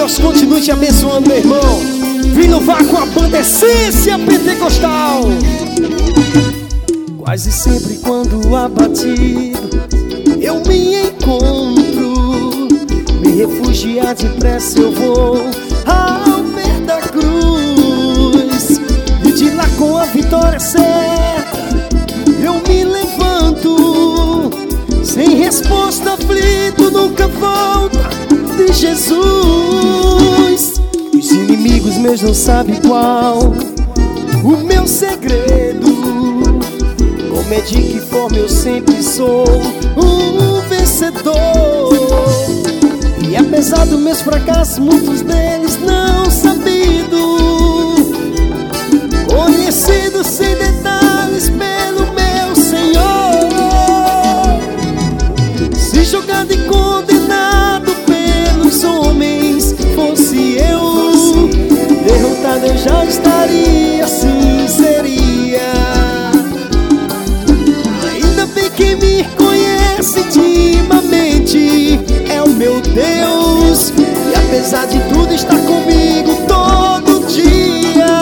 Deus continue te abençoando, meu irmão. Vim louvar com a banda Essência Pentecostal. Quase sempre quando abatido eu me encontro, me refugiar depressa eu vou ao pé da cruz, e de lá com a vitória certa eu me levanto, sem resposta, aflito, nunca volta de Jesus. Os inimigos meus não sabem qual o meu segredo, como é de que forma eu sempre sou um vencedor. E apesar dos meus fracassos, muitos deles não sabidos, conhecidos sem detalhes pelo meu Senhor, se jogado e condenado pelos homens, fosse eu derrotado, eu já estaria, assim seria. Quem me conhece intimamente é o meu Deus, e apesar de tudo está comigo todo dia.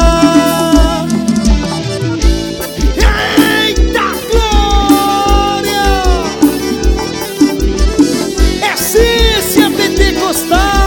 Eita glória! Essência Pentecostal.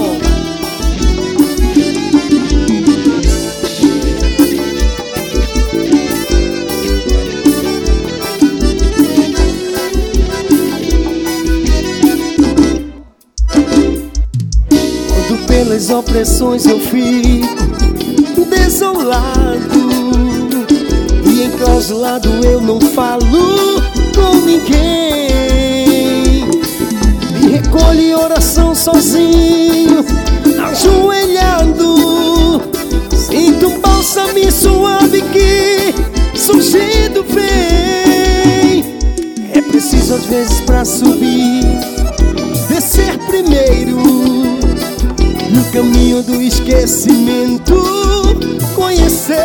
Pelas opressões eu fico desolado, e enclausulado eu não falo com ninguém. Me recolho em oração sozinho, ajoelhado, sinto um bálsamo suave que surgindo vem. É preciso às vezes pra subir, descer primeiro, no caminho do esquecimento conhecer,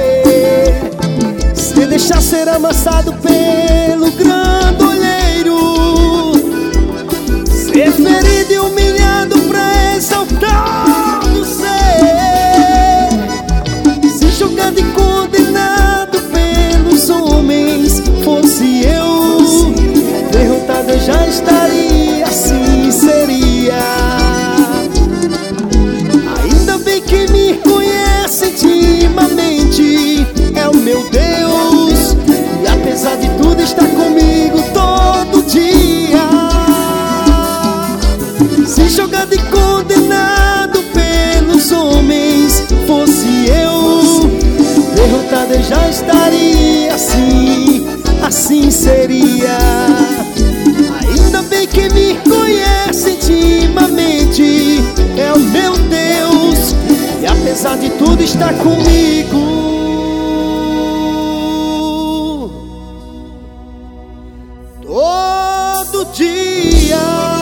se deixar ser amassado pelo grandolheiro, ser ferido e humilhado pra exaltar o ser, se jogado e condenado pelos homens, fosse eu derrotado, eu já estaria, assim seria. Quem me conhece intimamente é o meu Deus, e apesar de tudo está comigo todo dia. Se jogado e condenado pelos homens, fosse eu derrotado, eu já estaria, assim, assim seria. Ainda bem que me conhece intimamente é o meu Deus, e apesar de tudo está comigo todo dia.